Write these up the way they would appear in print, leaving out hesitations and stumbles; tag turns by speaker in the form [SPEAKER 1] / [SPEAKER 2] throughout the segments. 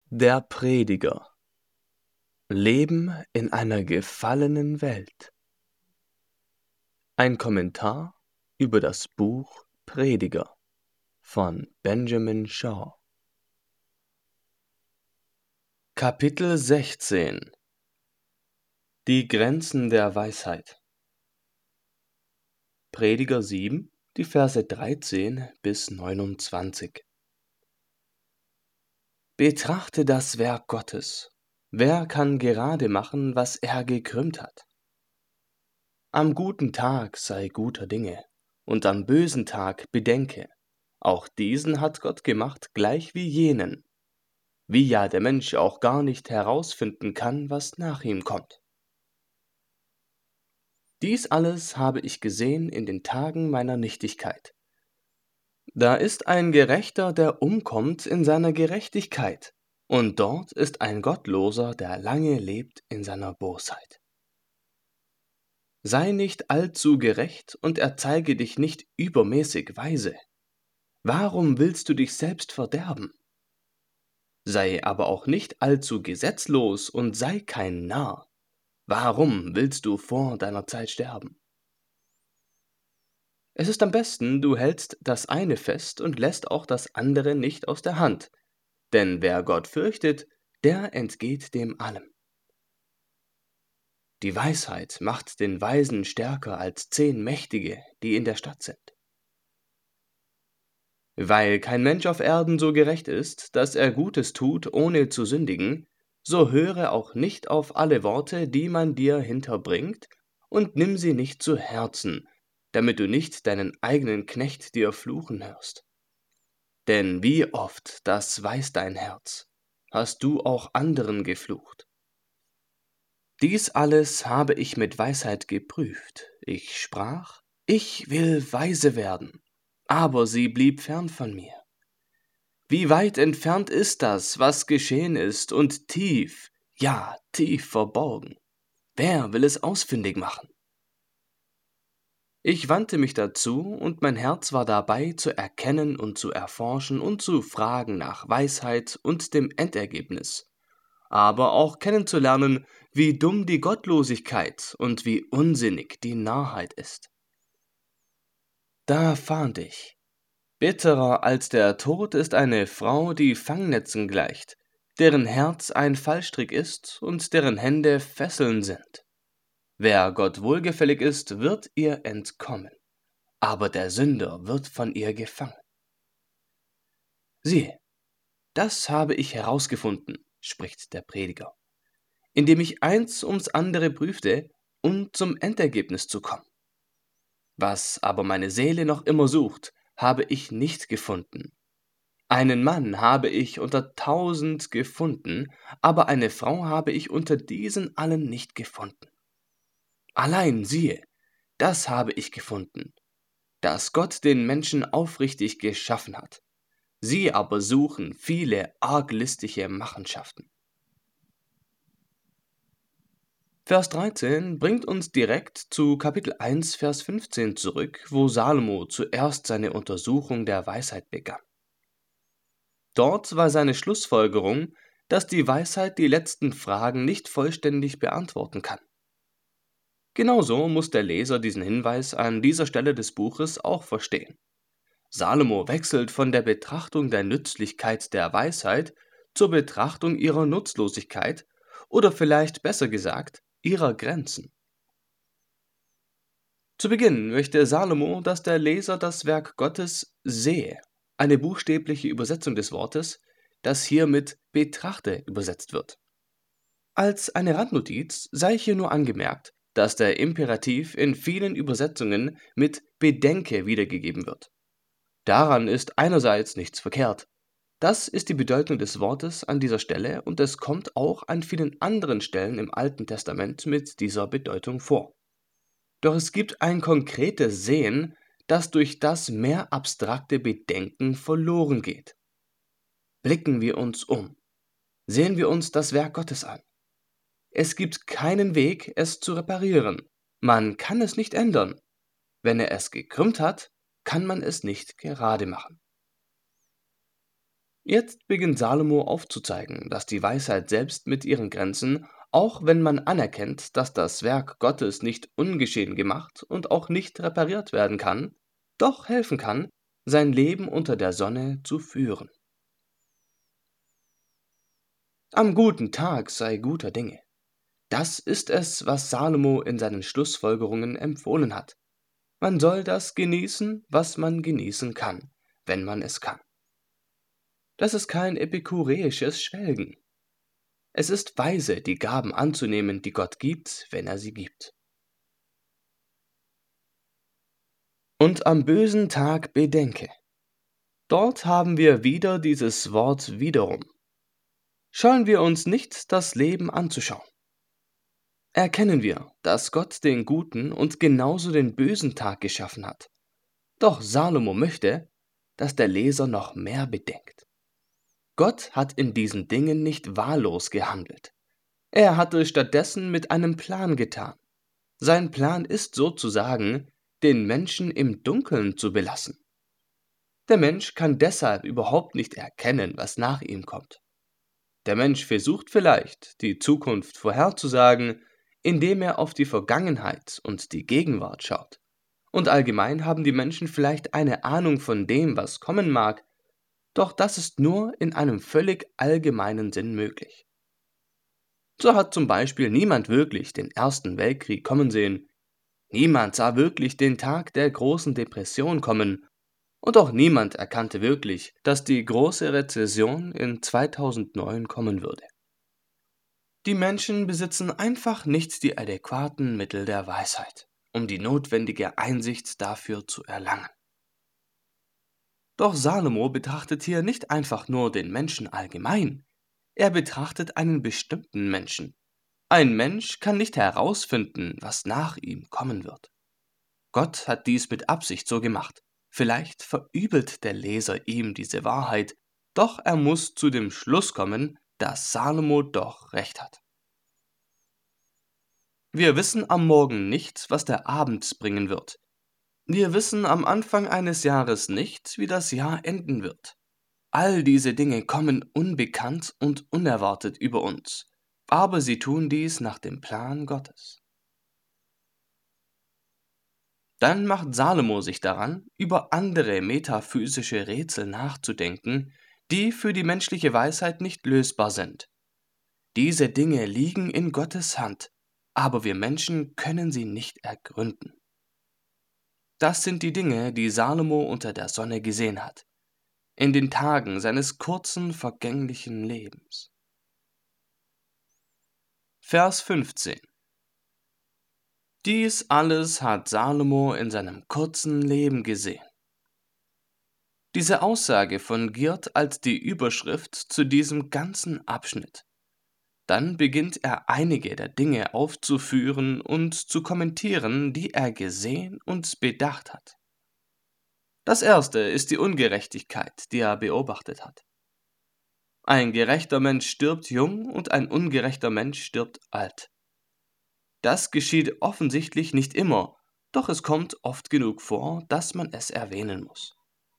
[SPEAKER 1] Der Prediger. Leben in einer gefallenen Welt. Ein Kommentar über das Buch Prediger von Benjamin Shaw. Kapitel 16. Die Grenzen der Weisheit. Prediger 7, die Verse 13 bis 29. Betrachte das Werk Gottes. Wer kann gerade machen, was er gekrümmt hat? Am guten Tag sei guter Dinge, und am bösen Tag bedenke, auch diesen hat Gott gemacht, gleich wie jenen, wie ja der Mensch auch gar nicht herausfinden kann, was nach ihm kommt. Dies alles habe ich gesehen in den Tagen meiner Nichtigkeit. Da ist ein Gerechter, der umkommt in seiner Gerechtigkeit, und dort ist ein Gottloser, der lange lebt in seiner Bosheit. Sei nicht allzu gerecht und erzeige dich nicht übermäßig weise. Warum willst du dich selbst verderben? Sei aber auch nicht allzu gesetzlos und sei kein Narr. Warum willst du vor deiner Zeit sterben? Es ist am besten, du hältst das eine fest und lässt auch das andere nicht aus der Hand, denn wer Gott fürchtet, der entgeht dem allem. Die Weisheit macht den Weisen stärker als 10 Mächtige, die in der Stadt sind. Weil kein Mensch auf Erden so gerecht ist, dass er Gutes tut, ohne zu sündigen, so höre auch nicht auf alle Worte, die man dir hinterbringt, und nimm sie nicht zu Herzen, damit du nicht deinen eigenen Knecht dir fluchen hörst. Denn wie oft, das weiß dein Herz, hast du auch anderen geflucht. Dies alles habe ich mit Weisheit geprüft. Ich sprach, ich will weise werden, aber sie blieb fern von mir. Wie weit entfernt ist das, was geschehen ist, und tief, ja, tief verborgen. Wer will es ausfindig machen? Ich wandte mich dazu, und mein Herz war dabei, zu erkennen und zu erforschen und zu fragen nach Weisheit und dem Endergebnis, aber auch kennenzulernen, wie dumm die Gottlosigkeit und wie unsinnig die Narrheit ist. Da fand ich, bitterer als der Tod ist eine Frau, die Fangnetzen gleicht, deren Herz ein Fallstrick ist und deren Hände Fesseln sind. Wer Gott wohlgefällig ist, wird ihr entkommen, aber der Sünder wird von ihr gefangen. Siehe, das habe ich herausgefunden, spricht der Prediger, indem ich eins ums andere prüfte, um zum Endergebnis zu kommen. Was aber meine Seele noch immer sucht, habe ich nicht gefunden. Einen Mann habe ich unter 1000 gefunden, aber eine Frau habe ich unter diesen allen nicht gefunden. Allein siehe, das habe ich gefunden, dass Gott den Menschen aufrichtig geschaffen hat. Sie aber suchen viele arglistige Machenschaften. Vers 13 bringt uns direkt zu Kapitel 1, Vers 15 zurück, wo Salomo zuerst seine Untersuchung der Weisheit begann. Dort war seine Schlussfolgerung, dass die Weisheit die letzten Fragen nicht vollständig beantworten kann. Genauso muss der Leser diesen Hinweis an dieser Stelle des Buches auch verstehen. Salomo wechselt von der Betrachtung der Nützlichkeit der Weisheit zur Betrachtung ihrer Nutzlosigkeit oder vielleicht besser gesagt, ihrer Grenzen. Zu Beginn möchte Salomo, dass der Leser das Werk Gottes sehe, eine buchstäbliche Übersetzung des Wortes, das hier mit betrachte übersetzt wird. Als eine Randnotiz sei hier nur angemerkt, dass der Imperativ in vielen Übersetzungen mit bedenke wiedergegeben wird. Daran ist einerseits nichts verkehrt. Das ist die Bedeutung des Wortes an dieser Stelle und es kommt auch an vielen anderen Stellen im Alten Testament mit dieser Bedeutung vor. Doch es gibt ein konkretes Sehen, das durch das mehr abstrakte Bedenken verloren geht. Blicken wir uns um. Sehen wir uns das Werk Gottes an. Es gibt keinen Weg, es zu reparieren. Man kann es nicht ändern. Wenn er es gekrümmt hat, kann man es nicht gerade machen. Jetzt beginnt Salomo aufzuzeigen, dass die Weisheit selbst mit ihren Grenzen, auch wenn man anerkennt, dass das Werk Gottes nicht ungeschehen gemacht und auch nicht repariert werden kann, doch helfen kann, sein Leben unter der Sonne zu führen. Am guten Tag sei guter Dinge. Das ist es, was Salomo in seinen Schlussfolgerungen empfohlen hat. Man soll das genießen, was man genießen kann, wenn man es kann. Das ist kein epikureisches Schwelgen. Es ist weise, die Gaben anzunehmen, die Gott gibt, wenn er sie gibt. Und am bösen Tag bedenke. Dort haben wir wieder dieses Wort wiederum. Scheuen wir uns nicht, das Leben anzuschauen. Erkennen wir, dass Gott den guten und genauso den bösen Tag geschaffen hat. Doch Salomo möchte, dass der Leser noch mehr bedenkt. Gott hat in diesen Dingen nicht wahllos gehandelt. Er hat es stattdessen mit einem Plan getan. Sein Plan ist sozusagen, den Menschen im Dunkeln zu belassen. Der Mensch kann deshalb überhaupt nicht erkennen, was nach ihm kommt. Der Mensch versucht vielleicht, die Zukunft vorherzusagen, indem er auf die Vergangenheit und die Gegenwart schaut. Und allgemein haben die Menschen vielleicht eine Ahnung von dem, was kommen mag, doch das ist nur in einem völlig allgemeinen Sinn möglich. So hat zum Beispiel niemand wirklich den Ersten Weltkrieg kommen sehen, niemand sah wirklich den Tag der großen Depression kommen und auch niemand erkannte wirklich, dass die große Rezession in 2009 kommen würde. Die Menschen besitzen einfach nicht die adäquaten Mittel der Weisheit, um die notwendige Einsicht dafür zu erlangen. Doch Salomo betrachtet hier nicht einfach nur den Menschen allgemein, er betrachtet einen bestimmten Menschen. Ein Mensch kann nicht herausfinden, was nach ihm kommen wird. Gott hat dies mit Absicht so gemacht. Vielleicht verübelt der Leser ihm diese Wahrheit, doch er muss zu dem Schluss kommen, dass Salomo doch recht hat. Wir wissen am Morgen nicht, was der Abend bringen wird. Wir wissen am Anfang eines Jahres nicht, wie das Jahr enden wird. All diese Dinge kommen unbekannt und unerwartet über uns, aber sie tun dies nach dem Plan Gottes. Dann macht Salomo sich daran, über andere metaphysische Rätsel nachzudenken, die für die menschliche Weisheit nicht lösbar sind. Diese Dinge liegen in Gottes Hand, aber wir Menschen können sie nicht ergründen. Das sind die Dinge, die Salomo unter der Sonne gesehen hat, in den Tagen seines kurzen, vergänglichen Lebens. Vers 15. Dies alles hat Salomo in seinem kurzen Leben gesehen. Diese Aussage fungiert als die Überschrift zu diesem ganzen Abschnitt. Dann beginnt er einige der Dinge aufzuführen und zu kommentieren, die er gesehen und bedacht hat. Das erste ist die Ungerechtigkeit, die er beobachtet hat. Ein gerechter Mensch stirbt jung und ein ungerechter Mensch stirbt alt. Das geschieht offensichtlich nicht immer, doch es kommt oft genug vor, dass man es erwähnen muss.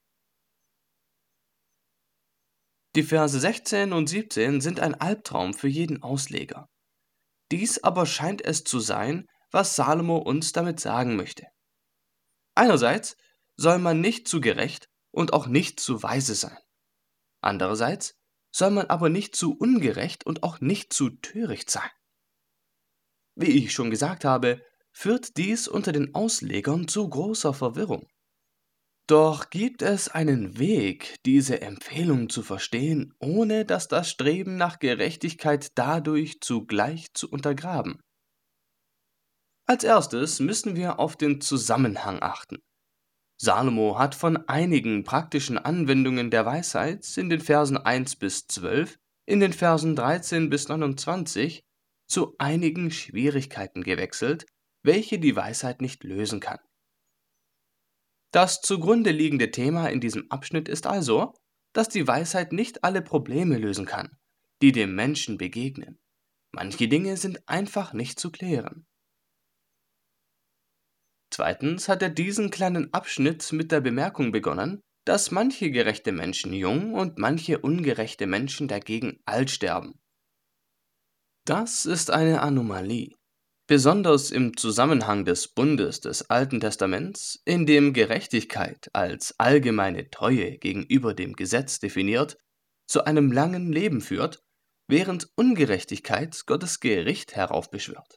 [SPEAKER 1] Die Verse 16 und 17 sind ein Albtraum für jeden Ausleger. Dies aber scheint es zu sein, was Salomo uns damit sagen möchte. Einerseits soll man nicht zu gerecht und auch nicht zu weise sein. Andererseits soll man aber nicht zu ungerecht und auch nicht zu töricht sein. Wie ich schon gesagt habe, führt dies unter den Auslegern zu großer Verwirrung. Doch gibt es einen Weg, diese Empfehlung zu verstehen, ohne dass das Streben nach Gerechtigkeit dadurch zugleich zu untergraben. Als erstes müssen wir auf den Zusammenhang achten. Salomo hat von einigen praktischen Anwendungen der Weisheit in den Versen 1 bis 12, in den Versen 13 bis 29 zu einigen Schwierigkeiten gewechselt, welche die Weisheit nicht lösen kann. Das zugrunde liegende Thema in diesem Abschnitt ist also, dass die Weisheit nicht alle Probleme lösen kann, die dem Menschen begegnen. Manche Dinge sind einfach nicht zu klären. Zweitens hat er diesen kleinen Abschnitt mit der Bemerkung begonnen, dass manche gerechte Menschen jung und manche ungerechte Menschen dagegen alt sterben. Das ist eine Anomalie, besonders im Zusammenhang des Bundes des Alten Testaments, in dem Gerechtigkeit als allgemeine Treue gegenüber dem Gesetz definiert, zu einem langen Leben führt, während Ungerechtigkeit Gottes Gericht heraufbeschwört.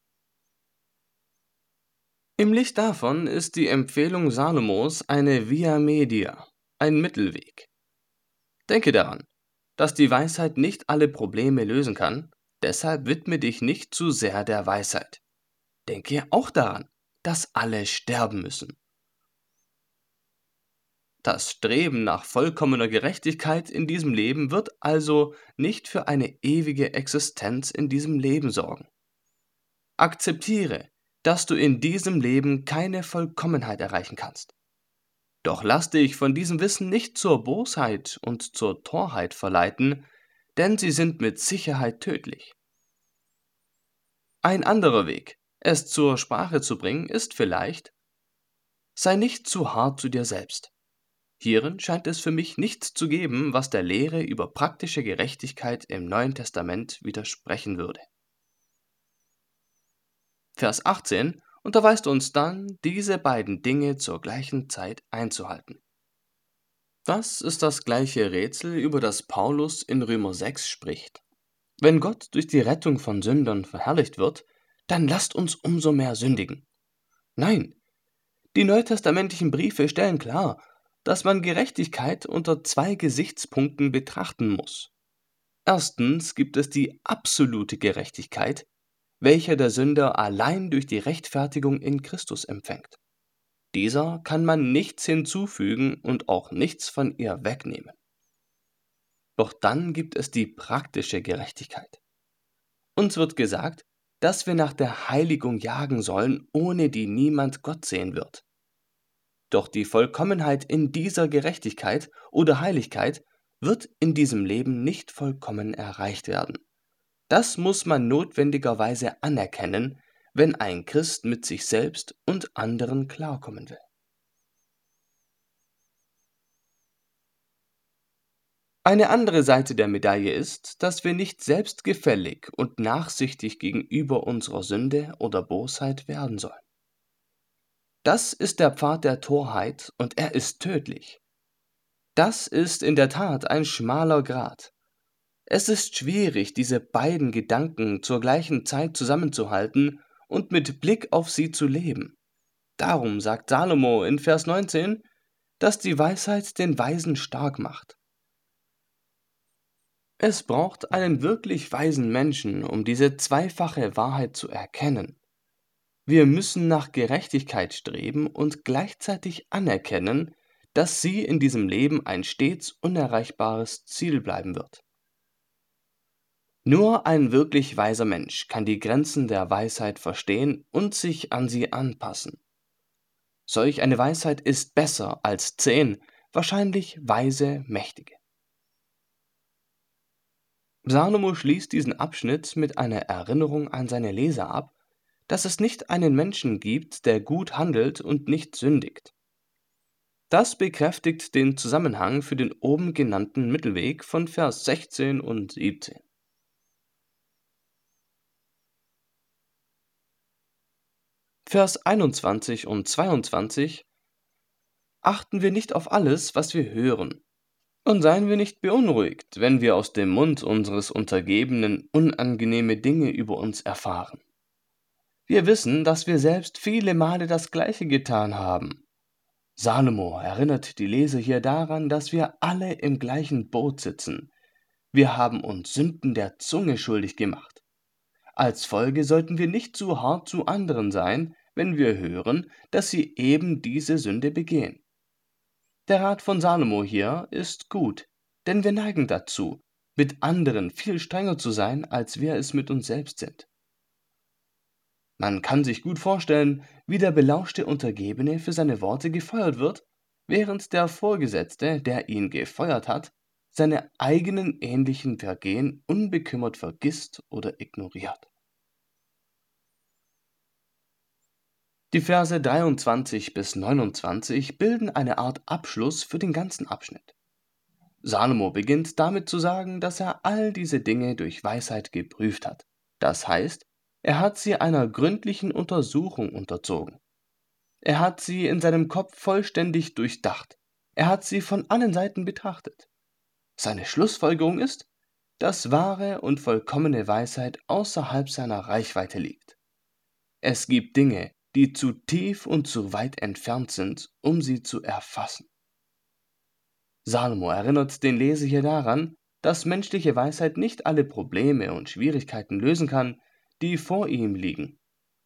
[SPEAKER 1] Im Licht davon ist die Empfehlung Salomos eine Via Media, ein Mittelweg. Denke daran, dass die Weisheit nicht alle Probleme lösen kann, deshalb widme dich nicht zu sehr der Weisheit. Denke auch daran, dass alle sterben müssen. Das Streben nach vollkommener Gerechtigkeit in diesem Leben wird also nicht für eine ewige Existenz in diesem Leben sorgen. Akzeptiere, dass du in diesem Leben keine Vollkommenheit erreichen kannst. Doch lass dich von diesem Wissen nicht zur Bosheit und zur Torheit verleiten, denn sie sind mit Sicherheit tödlich. Ein anderer Weg, es zur Sprache zu bringen, ist vielleicht: Sei nicht zu hart zu dir selbst. Hierin scheint es für mich nichts zu geben, was der Lehre über praktische Gerechtigkeit im Neuen Testament widersprechen würde. Vers 18 unterweist uns dann, diese beiden Dinge zur gleichen Zeit einzuhalten. Das ist das gleiche Rätsel, über das Paulus in Römer 6 spricht. Wenn Gott durch die Rettung von Sündern verherrlicht wird, dann lasst uns umso mehr sündigen. Nein, die neutestamentlichen Briefe stellen klar, dass man Gerechtigkeit unter zwei Gesichtspunkten betrachten muss. Erstens gibt es die absolute Gerechtigkeit, welche der Sünder allein durch die Rechtfertigung in Christus empfängt. Dieser kann man nichts hinzufügen und auch nichts von ihr wegnehmen. Doch dann gibt es die praktische Gerechtigkeit. Uns wird gesagt, dass wir nach der Heiligung jagen sollen, ohne die niemand Gott sehen wird. Doch die Vollkommenheit in dieser Gerechtigkeit oder Heiligkeit wird in diesem Leben nicht vollkommen erreicht werden. Das muss man notwendigerweise anerkennen, wenn ein Christ mit sich selbst und anderen klarkommen will. Eine andere Seite der Medaille ist, dass wir nicht selbstgefällig und nachsichtig gegenüber unserer Sünde oder Bosheit werden sollen. Das ist der Pfad der Torheit und er ist tödlich. Das ist in der Tat ein schmaler Grat. Es ist schwierig, diese beiden Gedanken zur gleichen Zeit zusammenzuhalten und mit Blick auf sie zu leben. Darum sagt Salomo in Vers 19, dass die Weisheit den Weisen stark macht. Es braucht einen wirklich weisen Menschen, um diese zweifache Wahrheit zu erkennen. Wir müssen nach Gerechtigkeit streben und gleichzeitig anerkennen, dass sie in diesem Leben ein stets unerreichbares Ziel bleiben wird. Nur ein wirklich weiser Mensch kann die Grenzen der Weisheit verstehen und sich an sie anpassen. Solch eine Weisheit ist besser als 10, wahrscheinlich weise Mächtige. Salomo schließt diesen Abschnitt mit einer Erinnerung an seine Leser ab, dass es nicht einen Menschen gibt, der gut handelt und nicht sündigt. Das bekräftigt den Zusammenhang für den oben genannten Mittelweg von Vers 16 und 17. Vers 21 und 22: Achten wir nicht auf alles, was wir hören, und seien wir nicht beunruhigt, wenn wir aus dem Mund unseres Untergebenen unangenehme Dinge über uns erfahren. Wir wissen, dass wir selbst viele Male das Gleiche getan haben. Salomo erinnert die Leser hier daran, dass wir alle im gleichen Boot sitzen. Wir haben uns Sünden der Zunge schuldig gemacht. Als Folge sollten wir nicht zu hart zu anderen sein, wenn wir hören, dass sie eben diese Sünde begehen. Der Rat von Salomo hier ist gut, denn wir neigen dazu, mit anderen viel strenger zu sein, als wir es mit uns selbst sind. Man kann sich gut vorstellen, wie der belauschte Untergebene für seine Worte gefeuert wird, während der Vorgesetzte, der ihn gefeuert hat, seine eigenen ähnlichen Vergehen unbekümmert vergisst oder ignoriert. Die Verse 23 bis 29 bilden eine Art Abschluss für den ganzen Abschnitt. Salomo beginnt damit zu sagen, dass er all diese Dinge durch Weisheit geprüft hat. Das heißt, er hat sie einer gründlichen Untersuchung unterzogen. Er hat sie in seinem Kopf vollständig durchdacht. Er hat sie von allen Seiten betrachtet. Seine Schlussfolgerung ist, dass wahre und vollkommene Weisheit außerhalb seiner Reichweite liegt. Es gibt Dinge, die zu tief und zu weit entfernt sind, um sie zu erfassen. Salomo erinnert den Leser hier daran, dass menschliche Weisheit nicht alle Probleme und Schwierigkeiten lösen kann, die vor ihm liegen.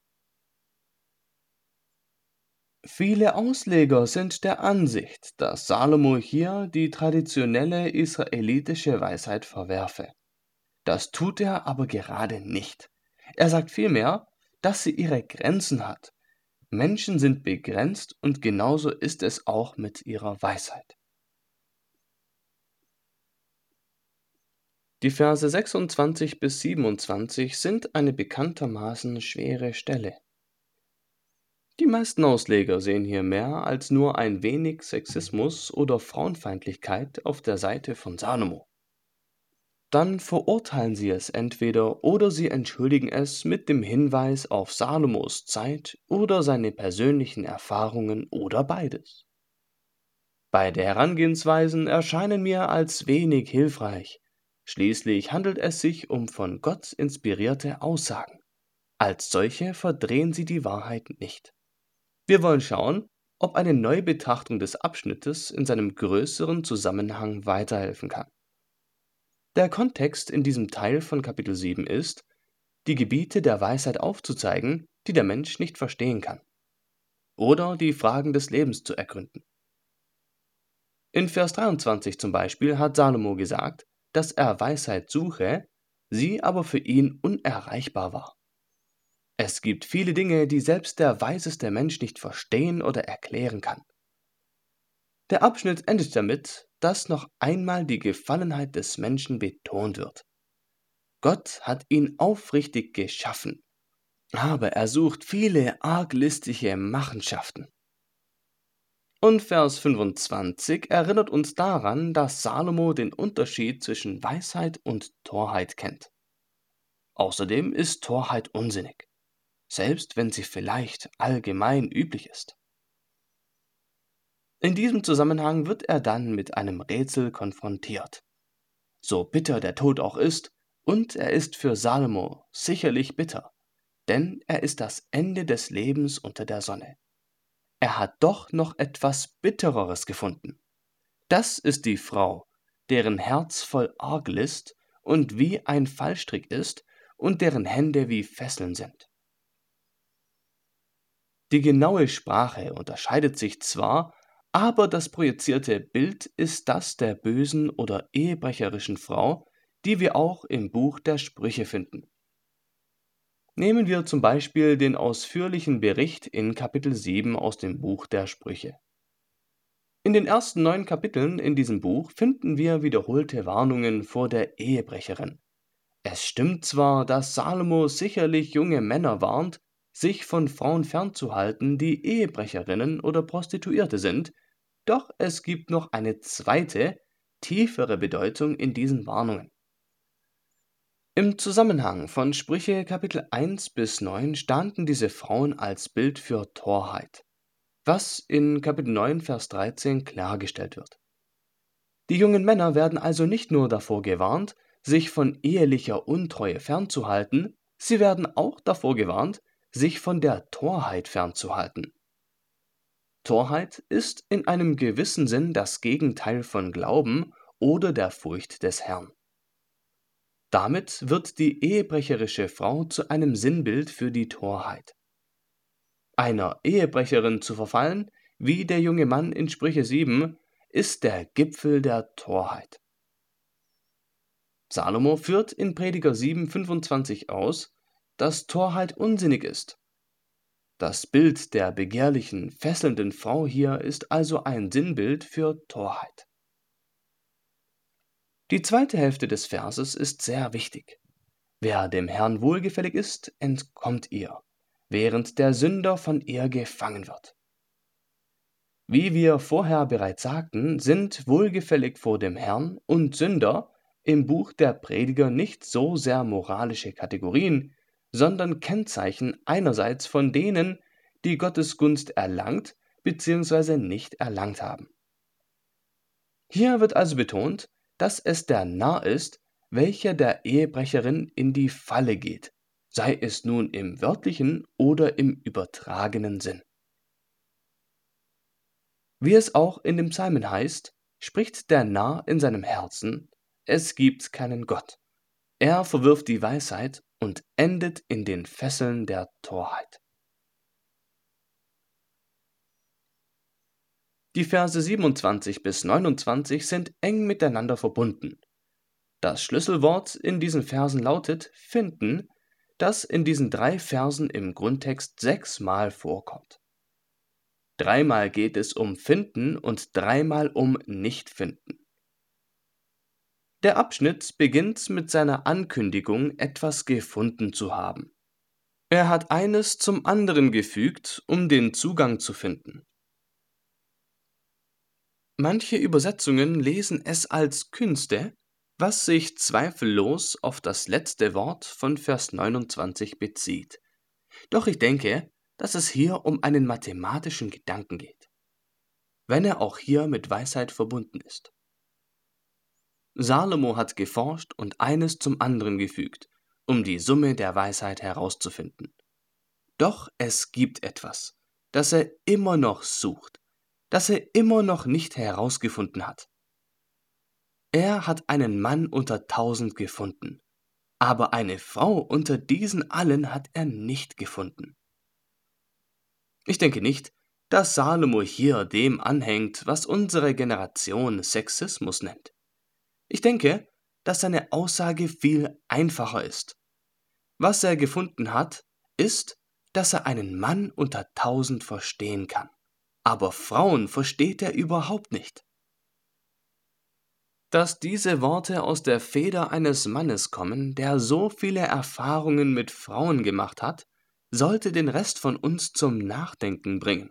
[SPEAKER 1] Viele Ausleger sind der Ansicht, dass Salomo hier die traditionelle israelitische Weisheit verwerfe. Das tut er aber gerade nicht. Er sagt vielmehr, dass sie ihre Grenzen hat. Menschen sind begrenzt und genauso ist es auch mit ihrer Weisheit. Die Verse 26 bis 27 sind eine bekanntermaßen schwere Stelle. Die meisten Ausleger sehen hier mehr als nur ein wenig Sexismus oder Frauenfeindlichkeit auf der Seite von Salomo. Dann verurteilen sie es entweder oder sie entschuldigen es mit dem Hinweis auf Salomos Zeit oder seine persönlichen Erfahrungen oder beides. Beide Herangehensweisen erscheinen mir als wenig hilfreich. Schließlich handelt es sich um von Gott inspirierte Aussagen. Als solche verdrehen sie die Wahrheit nicht. Wir wollen schauen, ob eine Neubetrachtung des Abschnittes in seinem größeren Zusammenhang weiterhelfen kann. Der Kontext in diesem Teil von Kapitel 7 ist, die Gebiete der Weisheit aufzuzeigen, die der Mensch nicht verstehen kann, oder die Fragen des Lebens zu ergründen. In Vers 23 zum Beispiel hat Salomo gesagt, dass er Weisheit suche, sie aber für ihn unerreichbar war. Es gibt viele Dinge, die selbst der weiseste Mensch nicht verstehen oder erklären kann. Der Abschnitt endet damit, dass noch einmal die Gefallenheit des Menschen betont wird. Gott hat ihn aufrichtig geschaffen, aber er sucht viele arglistige Machenschaften. Und Vers 25 erinnert uns daran, dass Salomo den Unterschied zwischen Weisheit und Torheit kennt. Außerdem ist Torheit unsinnig, selbst wenn sie vielleicht allgemein üblich ist. In diesem Zusammenhang wird er dann mit einem Rätsel konfrontiert. So bitter der Tod auch ist, und er ist für Salomo sicherlich bitter, denn er ist das Ende des Lebens unter der Sonne. Er hat doch noch etwas Bittereres gefunden. Das ist die Frau, deren Herz voll Arglist und wie ein Fallstrick ist und deren Hände wie Fesseln sind. Die genaue Sprache unterscheidet sich zwar, aber das projizierte Bild ist das der bösen oder ehebrecherischen Frau, die wir auch im Buch der Sprüche finden. Nehmen wir zum Beispiel den ausführlichen Bericht in Kapitel 7 aus dem Buch der Sprüche. In den ersten 9 Kapiteln in diesem Buch finden wir wiederholte Warnungen vor der Ehebrecherin. Es stimmt zwar, dass Salomo sicherlich junge Männer warnt, sich von Frauen fernzuhalten, die Ehebrecherinnen oder Prostituierte sind, doch es gibt noch eine zweite, tiefere Bedeutung in diesen Warnungen. Im Zusammenhang von Sprüche Kapitel 1 bis 9 standen diese Frauen als Bild für Torheit, was in Kapitel 9 Vers 13 klargestellt wird. Die jungen Männer werden also nicht nur davor gewarnt, sich von ehelicher Untreue fernzuhalten, sie werden auch davor gewarnt, sich von der Torheit fernzuhalten. Torheit ist in einem gewissen Sinn das Gegenteil von Glauben oder der Furcht des Herrn. Damit wird die ehebrecherische Frau zu einem Sinnbild für die Torheit. Einer Ehebrecherin zu verfallen, wie der junge Mann in Sprüche 7, ist der Gipfel der Torheit. Salomo führt in Prediger 7,25 aus, dass Torheit unsinnig ist. Das Bild der begehrlichen, fesselnden Frau hier ist also ein Sinnbild für Torheit. Die zweite Hälfte des Verses ist sehr wichtig. Wer dem Herrn wohlgefällig ist, entkommt ihr. während der Sünder von ihr gefangen wird. Wie wir vorher bereits sagten, sind wohlgefällig vor dem Herrn und Sünder im Buch der Prediger nicht so sehr moralische Kategorien, sondern Kennzeichen einerseits von denen, die Gottes Gunst erlangt bzw. nicht erlangt haben. Hier wird also betont, dass es der Narr ist, welcher der Ehebrecherin in die Falle geht, sei es nun im wörtlichen oder im übertragenen Sinn. Wie es auch in dem Psalmen heißt, spricht der Narr in seinem Herzen, es gibt keinen Gott. Er verwirft die Weisheit und endet in den Fesseln der Torheit. Die Verse 27 bis 29 sind eng miteinander verbunden. Das Schlüsselwort in diesen Versen lautet finden, das in diesen 3 Versen im Grundtext 6-mal vorkommt. 3-mal geht es um finden und 3-mal um nicht finden. Der Abschnitt beginnt mit seiner Ankündigung, etwas gefunden zu haben. Er hat eines zum anderen gefügt, um den Zugang zu finden. Manche Übersetzungen lesen es als Künste, was sich zweifellos auf das letzte Wort von Vers 29 bezieht. Doch ich denke, dass es hier um einen mathematischen Gedanken geht, wenn er auch hier mit Weisheit verbunden ist. Salomo hat geforscht und eines zum anderen gefügt, um die Summe der Weisheit herauszufinden. Doch es gibt etwas, das er immer noch sucht, das er immer noch nicht herausgefunden hat. Er hat einen Mann unter 1000 gefunden, aber eine Frau unter diesen allen hat er nicht gefunden. Ich denke nicht, dass Salomo hier dem anhängt, was unsere Generation Sexismus nennt. Ich denke, dass seine Aussage viel einfacher ist. Was er gefunden hat, ist, dass er einen Mann unter 1000 verstehen kann. Aber Frauen versteht er überhaupt nicht. Dass diese Worte aus der Feder eines Mannes kommen, der so viele Erfahrungen mit Frauen gemacht hat, sollte den Rest von uns zum Nachdenken bringen.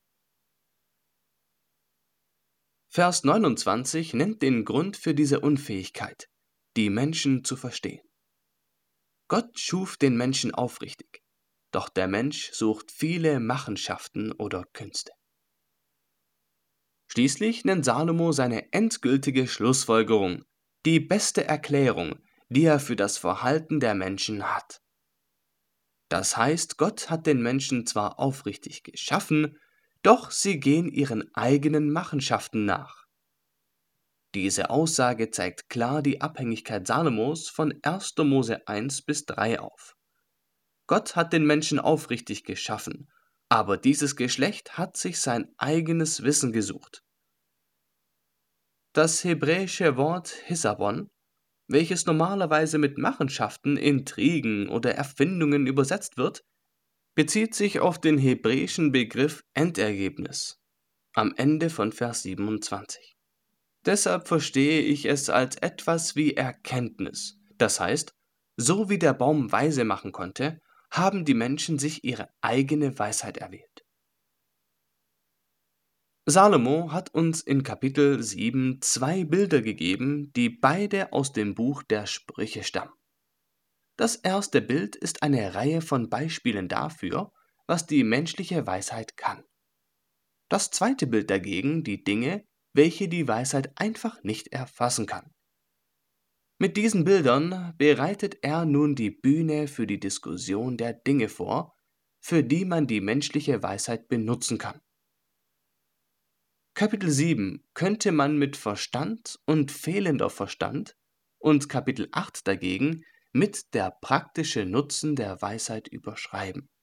[SPEAKER 1] Vers 29 nennt den Grund für diese Unfähigkeit, die Menschen zu verstehen. Gott schuf den Menschen aufrichtig, doch der Mensch sucht viele Machenschaften oder Künste. Schließlich nennt Salomo seine endgültige Schlussfolgerung, die beste Erklärung, die er für das Verhalten der Menschen hat. Das heißt, Gott hat den Menschen zwar aufrichtig geschaffen, doch sie gehen ihren eigenen Machenschaften nach. Diese Aussage zeigt klar die Abhängigkeit Salomos von 1. Mose 1 bis 3 auf. Gott hat den Menschen aufrichtig geschaffen, aber dieses Geschlecht hat sich sein eigenes Wissen gesucht. Das hebräische Wort Hisabon, welches normalerweise mit Machenschaften, Intrigen oder Erfindungen übersetzt wird, bezieht sich auf den hebräischen Begriff Endergebnis am Ende von Vers 27. Deshalb verstehe ich es als etwas wie Erkenntnis. Das heißt, so wie der Baum weise machen konnte, haben die Menschen sich ihre eigene Weisheit erwählt. Salomo hat uns in Kapitel 7 2 Bilder gegeben, die beide aus dem Buch der Sprüche stammen. Das erste Bild ist eine Reihe von Beispielen dafür, was die menschliche Weisheit kann. Das zweite Bild dagegen die Dinge, welche die Weisheit einfach nicht erfassen kann. Mit diesen Bildern bereitet er nun die Bühne für die Diskussion der Dinge vor, für die man die menschliche Weisheit benutzen kann. Kapitel 7 könnte man mit Verstand und fehlender Verstand und Kapitel 8 dagegen mit der praktische Nutzen der Weisheit überschreiben.